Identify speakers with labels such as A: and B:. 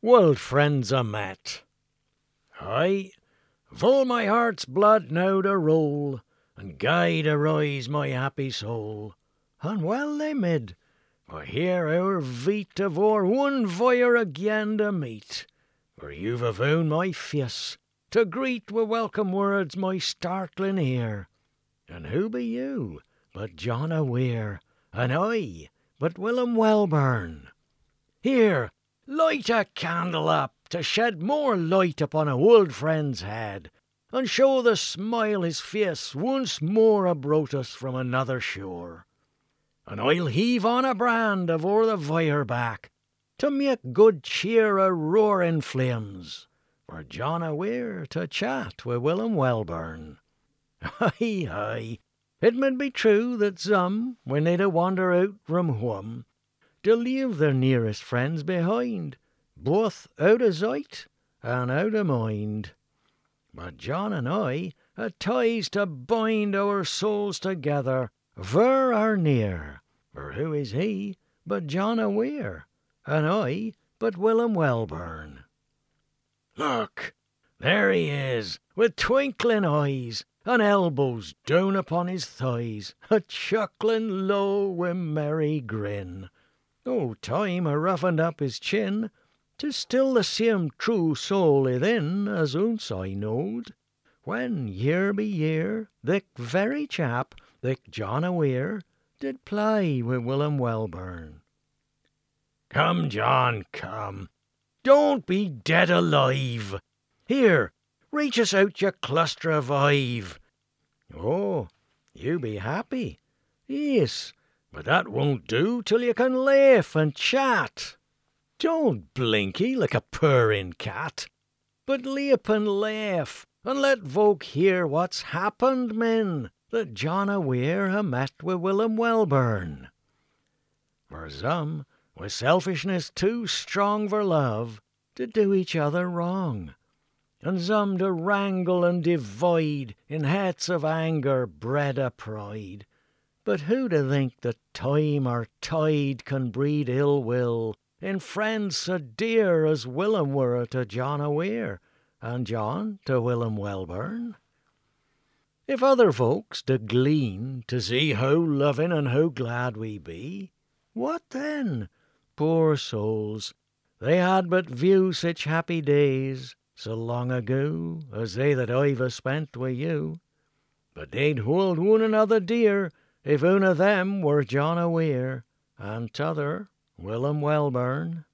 A: World friends a met. Aye, full my heart's blood now to roll, and guide arise my happy soul. And well they mid, for here our veet avore one voyeur again to meet. For you've avown my face, to greet wi' welcome words my startling ear. And who be you but John a Weir, and I but Willum Welburn? Here, light a candle up to shed more light upon a old friend's head, and show the smile his face once more abroad us from another shore. And I'll heave on a brand avore the fire back, to make good cheer a roaring flames, for John a Weir to chat wi' Willum Welburn. Aye, aye, it mid be true that some, when they do wander out from home, to leave their nearest friends behind, both out of sight and out of mind. But John and I ha' ties to bind our souls together, fur or near. For who is he but John a Weir, and I but Willum Welburn? Look, there he is, with twinkling eyes, and elbows down upon his thighs, a chuckling low wi' merry grin. Oh, time ha' roughened up his chin, 'tis still the same true soul within as once I knowed, when year be year thic very chap, thic John a Weir, did play wi' Willum Welburn. Come, John, come, don't be dead alive. Here, reach us out your cluster of ive. Oh, you be happy? Yes, but that won't do till you can laugh and chat. Don't blinky like a purring cat, but leap and laugh, and let folk hear what's happened, men, that John a Weir ha' met wi' Willum Welburn. For some, with selfishness too strong for love, to do each other wrong, and some to wrangle and divide in hats of anger bred of pride. But who to think that time or tide can breed ill will in friends so dear as Willum were to John a Weir, and John to Willum Welburn? If other folks do glean to see how loving and how glad we be, what then? Poor souls, they had but few such happy days so long ago as they that I've a spent wi' you. But they'd hold one another dear if one of them were John a Weir, and t'other Willum Welburn.